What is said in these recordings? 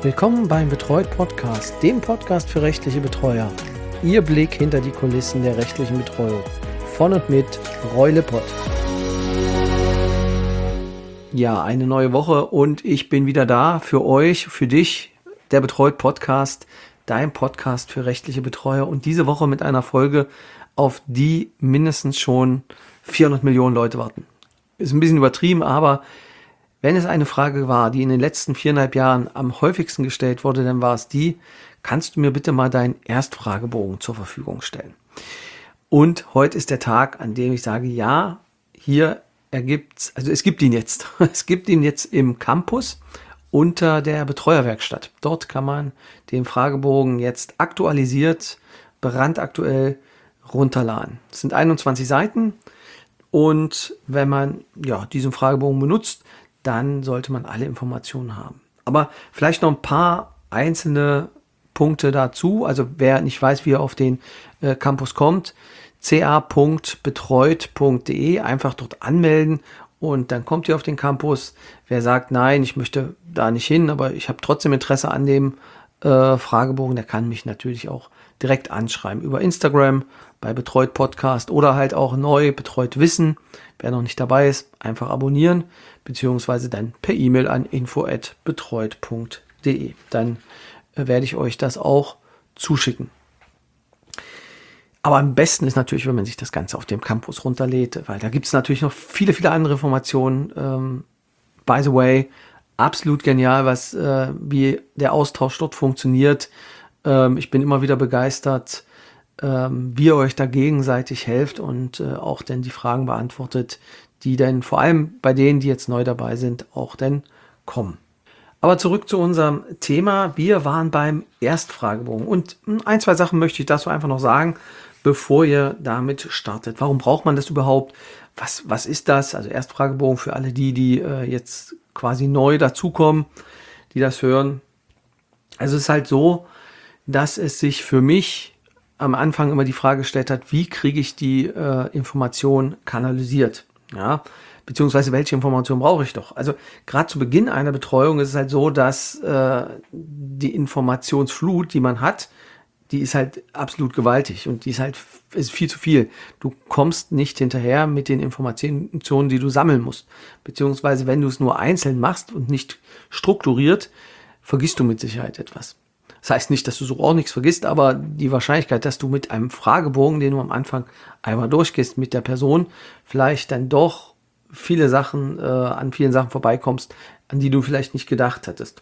Willkommen beim Betreut Podcast, dem Podcast für rechtliche Betreuer. Ihr Blick hinter die Kulissen der rechtlichen Betreuung. Von und mit Roy Lippert. Ja, eine neue Woche und ich bin wieder da für euch, für dich, der Betreut Podcast, dein Podcast für rechtliche Betreuer. Und diese Woche mit einer Folge, auf die mindestens schon 400 Millionen Leute warten. Ist ein bisschen übertrieben, aber wenn es eine Frage war, die in den letzten 4,5 Jahren am häufigsten gestellt wurde, dann war es die: Kannst du mir bitte mal deinen Erstfragebogen zur Verfügung stellen? Und heute ist der Tag, an dem ich sage, ja, es gibt ihn jetzt. Es gibt ihn jetzt im Campus unter der Betreuerwerkstatt. Dort kann man den Fragebogen jetzt aktualisiert, brandaktuell runterladen. Es sind 21 Seiten und wenn man diesen Fragebogen benutzt, dann sollte man alle Informationen haben. Aber vielleicht noch ein paar einzelne Punkte dazu. Also wer nicht weiß, wie er auf den Campus kommt, ca.betreut.de, einfach dort anmelden und dann kommt ihr auf den Campus. Wer sagt, nein, ich möchte da nicht hin, aber ich habe trotzdem Interesse an dem Fragebogen, der kann mich natürlich auch direkt anschreiben über Instagram bei Betreut Podcast oder halt auch neu Betreut Wissen. Wer noch nicht dabei ist, einfach abonnieren, beziehungsweise dann per E-Mail an info@betreut.de. Dann werde ich euch das auch zuschicken. Aber am besten ist natürlich, wenn man sich das Ganze auf dem Campus runterlädt, weil da gibt es natürlich noch viele, viele andere Informationen. By the way, absolut genial, wie der Austausch dort funktioniert. Ich bin immer wieder begeistert, wie ihr euch da gegenseitig helft und auch dann die Fragen beantwortet, die dann vor allem bei denen, die jetzt neu dabei sind, auch dann kommen. Aber zurück zu unserem Thema. Wir waren beim Erstfragebogen und ein, zwei Sachen möchte ich dazu einfach noch sagen, bevor ihr damit startet. Warum braucht man das überhaupt? Was ist das? Also Erstfragebogen für alle die jetzt quasi neu dazukommen, die das hören. Also es ist halt so, dass es sich für mich am Anfang immer die Frage gestellt hat, wie kriege ich die Information kanalisiert? Ja, beziehungsweise welche Information brauche ich doch? Also gerade zu Beginn einer Betreuung ist es halt so, dass die Informationsflut, die man hat, die ist halt absolut gewaltig und ist viel zu viel. Du kommst nicht hinterher mit den Informationen, die du sammeln musst. Beziehungsweise wenn du es nur einzeln machst und nicht strukturiert, vergisst du mit Sicherheit etwas. Das heißt nicht, dass du so auch nichts vergisst, aber die Wahrscheinlichkeit, dass du mit einem Fragebogen, den du am Anfang einmal durchgehst mit der Person, vielleicht dann doch an vielen Sachen vorbeikommst, an die du vielleicht nicht gedacht hattest.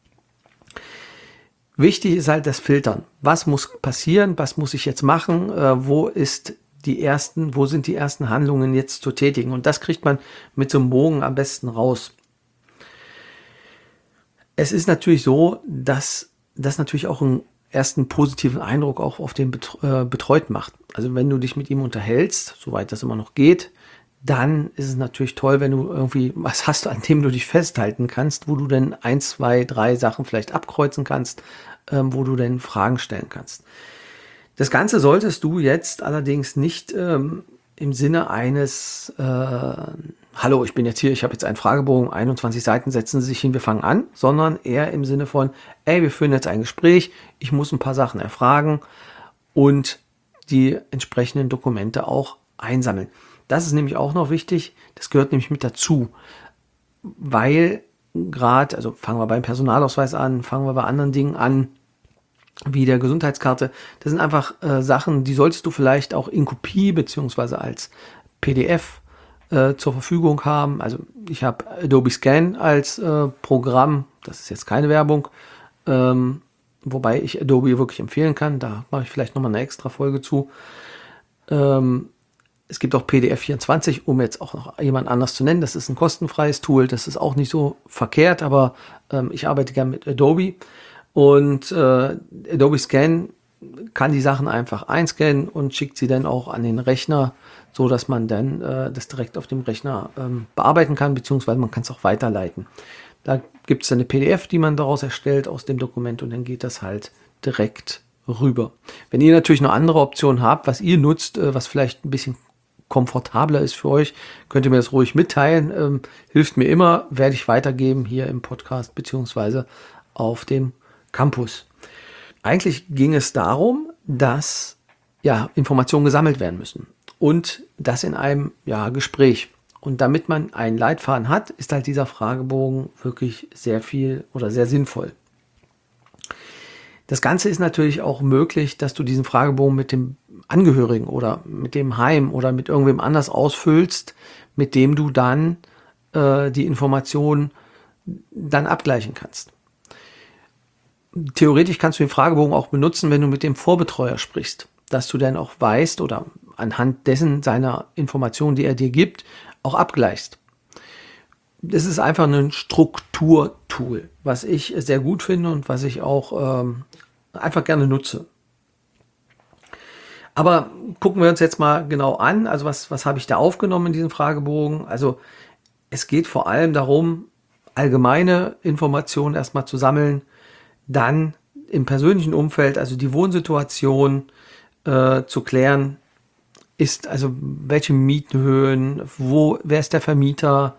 Wichtig ist halt das Filtern. Was muss passieren? Was muss ich jetzt machen? Wo sind die ersten Handlungen jetzt zu tätigen? Und das kriegt man mit so einem Bogen am besten raus. Es ist natürlich so, dass das natürlich auch einen ersten positiven Eindruck auch auf den Betreut macht. Also wenn du dich mit ihm unterhältst, soweit das immer noch geht, dann ist es natürlich toll, wenn du irgendwie was hast, an dem du dich festhalten kannst, wo du dann 1, 2, 3 Sachen vielleicht abkreuzen kannst, wo du dann Fragen stellen kannst. Das Ganze solltest du jetzt allerdings nicht im Sinne eines Hallo, ich bin jetzt hier, ich habe jetzt einen Fragebogen, 21 Seiten, setzen Sie sich hin, wir fangen an, sondern eher im Sinne von, wir führen jetzt ein Gespräch, ich muss ein paar Sachen erfragen und die entsprechenden Dokumente auch einsammeln. Das ist nämlich auch noch wichtig, das gehört nämlich mit dazu, weil also fangen wir beim Personalausweis an, fangen wir bei anderen Dingen an, wie der Gesundheitskarte, das sind einfach Sachen, die solltest du vielleicht auch in Kopie beziehungsweise als PDF zur Verfügung haben. Also ich habe Adobe Scan als Programm, das ist jetzt keine Werbung, wobei ich Adobe wirklich empfehlen kann, da mache ich vielleicht nochmal eine extra Folge zu. Es gibt auch PDF24, um jetzt auch noch jemand anders zu nennen, das ist ein kostenfreies Tool, das ist auch nicht so verkehrt, aber ich arbeite gerne mit Adobe und Adobe Scan kann die Sachen einfach einscannen und schickt sie dann auch an den Rechner, so dass man dann das direkt auf dem Rechner bearbeiten kann, beziehungsweise man kann es auch weiterleiten. Da gibt es eine PDF, die man daraus erstellt aus dem Dokument und dann geht das halt direkt rüber. Wenn ihr natürlich noch andere Optionen habt, was ihr nutzt, was vielleicht ein bisschen komfortabler ist für euch, könnt ihr mir das ruhig mitteilen. Hilft mir immer, werde ich weitergeben hier im Podcast, beziehungsweise auf dem Campus. Eigentlich ging es darum, dass Informationen gesammelt werden müssen und das in einem Gespräch. Und damit man einen Leitfaden hat, ist halt dieser Fragebogen wirklich sehr viel oder sehr sinnvoll. Das Ganze ist natürlich auch möglich, dass du diesen Fragebogen mit dem Angehörigen oder mit dem Heim oder mit irgendwem anders ausfüllst, mit dem du dann die Informationen dann abgleichen kannst. Theoretisch kannst du den Fragebogen auch benutzen, wenn du mit dem Vorbetreuer sprichst, dass du dann auch weißt oder anhand dessen seiner Informationen, die er dir gibt, auch abgleichst. Das ist einfach ein Strukturtool, was ich sehr gut finde und was ich auch einfach gerne nutze. Aber gucken wir uns jetzt mal genau an. Also was habe ich da aufgenommen in diesem Fragebogen? Also es geht vor allem darum, allgemeine Informationen erstmal zu sammeln, dann im persönlichen Umfeld, also die Wohnsituation zu klären, ist also welche Mietenhöhen, wer ist der Vermieter,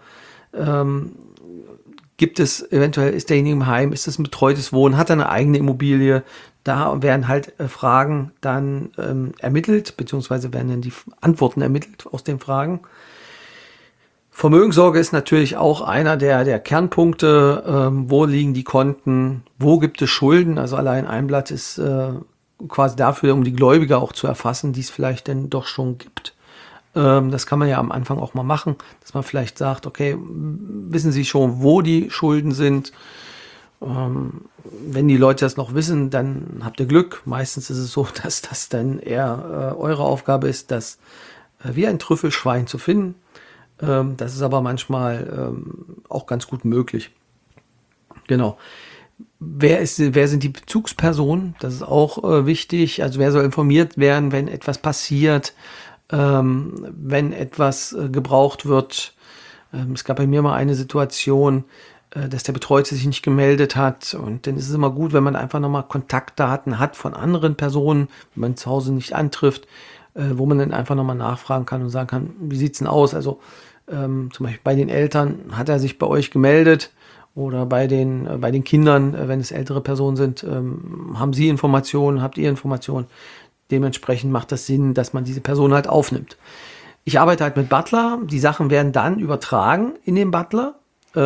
gibt es eventuell, ist derjenige im Heim, ist es ein betreutes Wohnen, hat er eine eigene Immobilie? Da werden halt Fragen dann ermittelt, beziehungsweise werden dann die Antworten ermittelt aus den Fragen. Vermögenssorge ist natürlich auch einer der Kernpunkte. Wo liegen die Konten? Wo gibt es Schulden? Also allein ein Blatt ist quasi dafür, um die Gläubiger auch zu erfassen, die es vielleicht denn doch schon gibt. Das kann man ja am Anfang auch mal machen, dass man vielleicht sagt, okay, wissen Sie schon, wo die Schulden sind? Wenn die Leute das noch wissen, dann habt ihr Glück. Meistens ist es so, dass das dann eher eure Aufgabe ist, das wie ein Trüffelschwein zu finden. Das ist aber manchmal auch ganz gut möglich. Genau. Wer sind die Bezugspersonen? Das ist auch wichtig. Also wer soll informiert werden, wenn etwas passiert, wenn etwas gebraucht wird. Es gab bei mir mal eine Situation, dass der Betreute sich nicht gemeldet hat. Und dann ist es immer gut, wenn man einfach nochmal Kontaktdaten hat von anderen Personen, wenn man zu Hause nicht antrifft, wo man dann einfach nochmal nachfragen kann und sagen kann, wie sieht's denn aus? Also zum Beispiel bei den Eltern, hat er sich bei euch gemeldet? Oder bei den Kindern, wenn es ältere Personen sind, haben sie Informationen, habt ihr Informationen? Dementsprechend macht das Sinn, dass man diese Person halt aufnimmt. Ich arbeite halt mit Butler. Die Sachen werden dann übertragen in den Butler.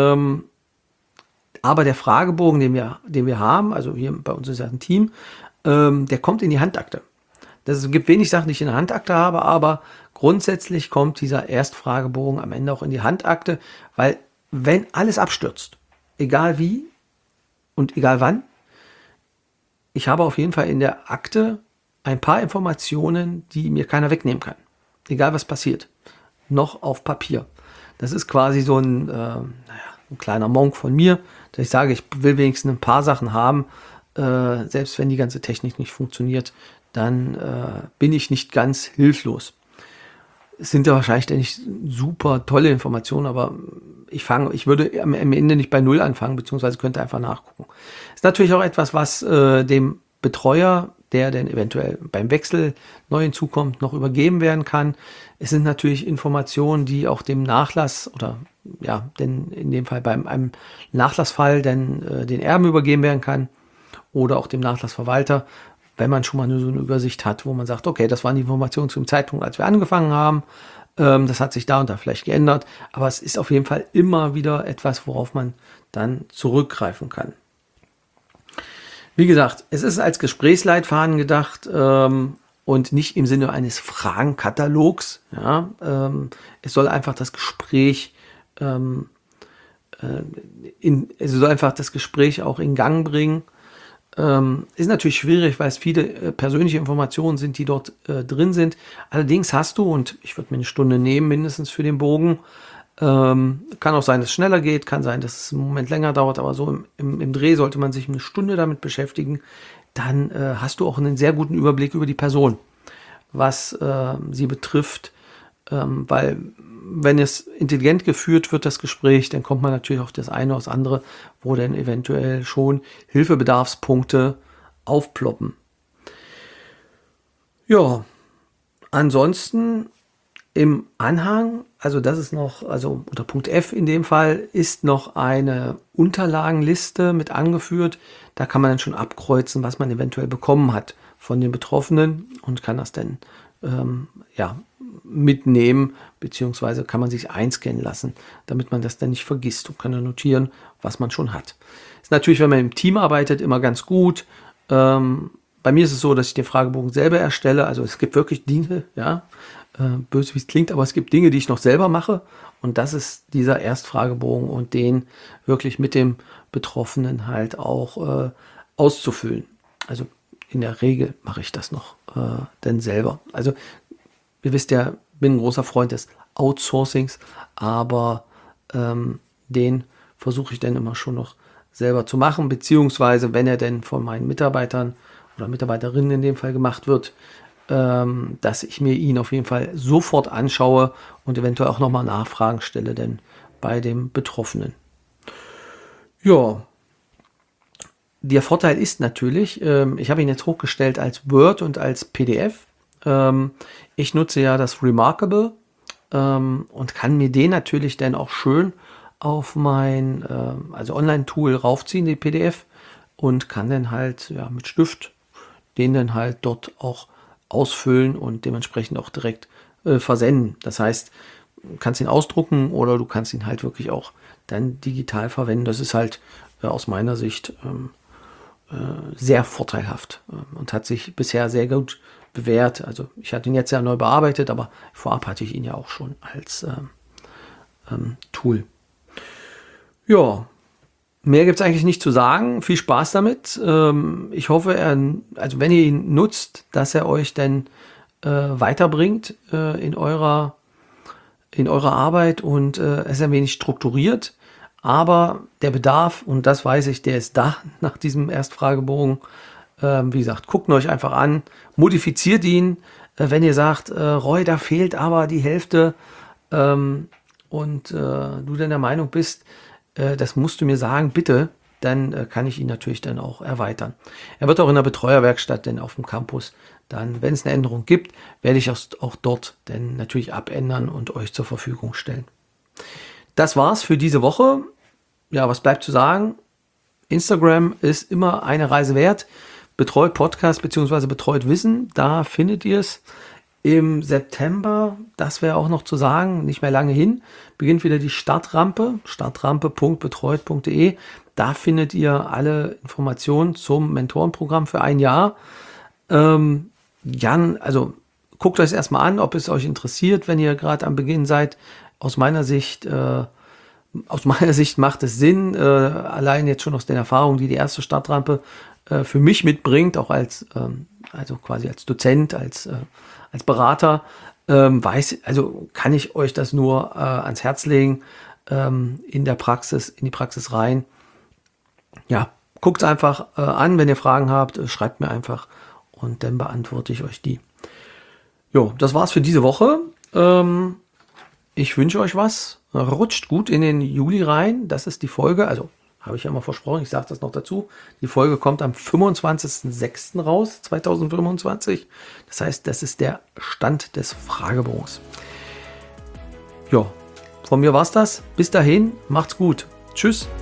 Aber der Fragebogen, den wir haben, also hier bei uns ist ja ein Team, der kommt in die Handakte. Es gibt wenig Sachen, die ich in der Handakte habe, aber grundsätzlich kommt dieser Erstfragebogen am Ende auch in die Handakte, weil wenn alles abstürzt, egal wie und egal wann, ich habe auf jeden Fall in der Akte ein paar Informationen, die mir keiner wegnehmen kann. Egal was passiert. Noch auf Papier. Das ist quasi so ein kleiner Monk von mir, dass ich sage, ich will wenigstens ein paar Sachen haben, selbst wenn die ganze Technik nicht funktioniert, dann bin ich nicht ganz hilflos. Es sind ja wahrscheinlich nicht super tolle Informationen, aber ich würde am Ende nicht bei Null anfangen, beziehungsweise könnte einfach nachgucken. Ist natürlich auch etwas, was dem Betreuer, der dann eventuell beim Wechsel neu hinzukommt, noch übergeben werden kann. Es sind natürlich Informationen, die auch dem Nachlass oder denn in dem Fall beim einem Nachlassfall dann den Erben übergeben werden kann oder auch dem Nachlassverwalter, wenn man schon mal so eine Übersicht hat, wo man sagt, okay, das waren die Informationen zum Zeitpunkt, als wir angefangen haben. Das hat sich da und da vielleicht geändert, aber es ist auf jeden Fall immer wieder etwas, worauf man dann zurückgreifen kann. Wie gesagt, es ist als Gesprächsleitfaden gedacht und nicht im Sinne eines Fragenkatalogs. Ja, es soll einfach das Gespräch auch in Gang bringen. Ist natürlich schwierig, weil es viele persönliche Informationen sind, die dort drin sind. Allerdings hast du, und ich würde mir eine Stunde nehmen, mindestens für den Bogen, kann auch sein, dass es schneller geht, kann sein, dass es einen Moment länger dauert, aber so im Dreh sollte man sich eine Stunde damit beschäftigen. Dann hast du auch einen sehr guten Überblick über die Person, was sie betrifft, weil wenn es intelligent geführt wird, das Gespräch, dann kommt man natürlich auf das eine oder das andere, wo dann eventuell schon Hilfebedarfspunkte aufploppen. Ja, ansonsten im Anhang also das ist noch, also unter Punkt F in dem Fall, ist noch eine Unterlagenliste mit angeführt. Da kann man dann schon abkreuzen, was man eventuell bekommen hat von den Betroffenen und kann das dann mitnehmen, beziehungsweise kann man sich einscannen lassen, damit man das dann nicht vergisst und kann dann notieren, was man schon hat. Ist natürlich, wenn man im Team arbeitet, immer ganz gut. Bei mir ist es so, dass ich den Fragebogen selber erstelle. Also es gibt wirklich Dinge, böse wie es klingt, aber es gibt Dinge, die ich noch selber mache. Und das ist dieser Erstfragebogen und den wirklich mit dem Betroffenen halt auch auszufüllen. Also in der Regel mache ich das noch denn selber. Also ihr wisst ja, bin ein großer Freund des Outsourcings, aber den versuche ich dann immer schon noch selber zu machen, beziehungsweise wenn er denn von meinen Mitarbeitern oder Mitarbeiterinnen in dem Fall gemacht wird, dass ich mir ihn auf jeden Fall sofort anschaue und eventuell auch nochmal Nachfragen stelle, denn bei dem Betroffenen. Ja, der Vorteil ist natürlich, ich habe ihn jetzt hochgestellt als Word und als PDF. Ich nutze ja das Remarkable und kann mir den natürlich dann auch schön auf mein Online-Tool raufziehen, die PDF, und kann dann halt mit Stift den dann halt dort auch ausfüllen und dementsprechend auch direkt versenden. Das heißt, du kannst ihn ausdrucken oder du kannst ihn halt wirklich auch dann digital verwenden. Das ist halt aus meiner Sicht sehr vorteilhaft und hat sich bisher sehr gut bewährt. Also ich hatte ihn jetzt ja neu bearbeitet, aber vorab hatte ich ihn ja auch schon als Tool. Ja, mehr gibt es eigentlich nicht zu sagen. Viel Spaß damit. Ich hoffe, wenn ihr ihn nutzt, dass er euch dann weiterbringt in eurer Arbeit und es ein wenig strukturiert. Aber der Bedarf, und das weiß ich, der ist da nach diesem Erstfragebogen. Wie gesagt, guckt ihn euch einfach an, modifiziert ihn. Wenn ihr sagt, Roy, da fehlt aber die Hälfte und du dann der Meinung bist, das musst du mir sagen, bitte, dann kann ich ihn natürlich dann auch erweitern. Er wird auch in der Betreuerwerkstatt denn auf dem Campus dann, wenn es eine Änderung gibt, werde ich auch dort dann natürlich abändern und euch zur Verfügung stellen. Das war's für diese Woche. Ja, was bleibt zu sagen? Instagram ist immer eine Reise wert. Betreut Podcast bzw. Betreut Wissen, da findet ihr es. Im September, das wäre auch noch zu sagen, nicht mehr lange hin, beginnt wieder die Startrampe, startrampe.betreut.de. Da findet ihr alle Informationen zum Mentorenprogramm für ein Jahr. Also guckt euch erstmal an, ob es euch interessiert, wenn ihr gerade am Beginn seid. Aus meiner Sicht macht es Sinn, allein jetzt schon aus den Erfahrungen, die erste Startrampe für mich mitbringt, auch quasi als Dozent, als Berater, kann ich euch das nur ans Herz legen, in die Praxis rein. Ja, guckt es einfach an, wenn ihr Fragen habt, schreibt mir einfach und dann beantworte ich euch die. Jo, das war's für diese Woche. Ich wünsche euch was. Rutscht gut in den Juli rein. Das ist die Folge. Also habe ich ja mal versprochen. Ich sage das noch dazu. Die Folge kommt am 25.06. raus, 2025. Das heißt, das ist der Stand des Fragebogens. Ja, von mir war's das. Bis dahin, macht's gut. Tschüss.